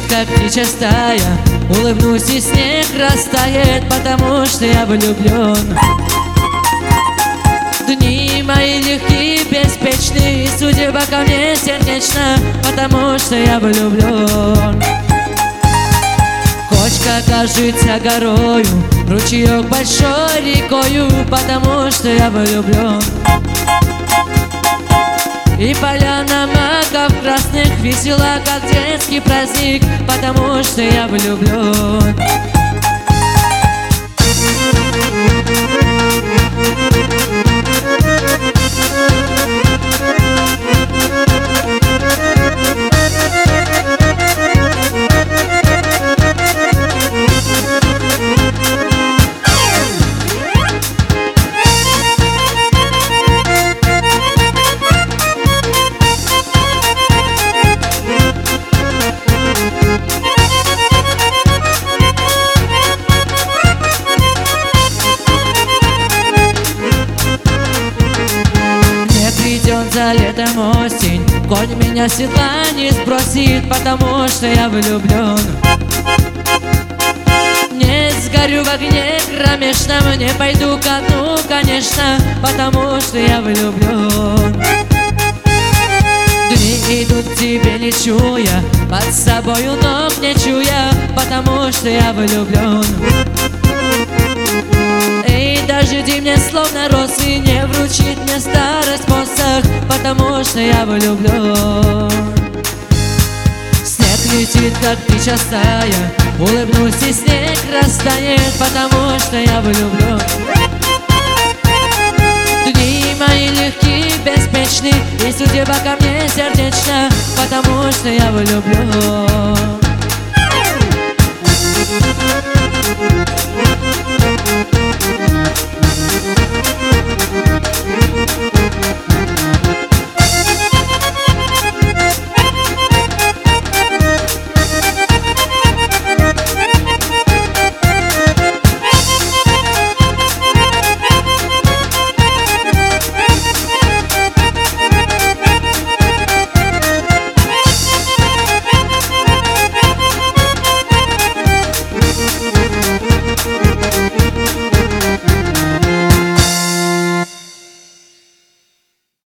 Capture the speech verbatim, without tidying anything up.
как птичья стая. Улыбнусь, и снег растает, потому что я влюблен. Дни мои легкие, беспечны, и судьба ко мне сердечна, потому что я влюблен. Кочка кажется горою, ручеек большой рекою, потому что я влюблен. И поляна маков красных весела, как детский праздник, потому что я влюблен. За летом осень, конь меня с седла не сбросит, потому что я влюблен. Не сгорю в огне кромешном, не пойду ко дну, конечно, потому что я влюблен. Дни идут к тебе, не чуя, под собою ног не чуя, потому что я влюблен. И дожди мне словно росы, не вручит мне старость посох, потому что я влюблен. Снег летит, как птичья стая, улыбнусь, и снег растает, потому что я влюблен. Дни мои легкие, беспечны, и судьба ко мне сердечна, потому что я влюблен.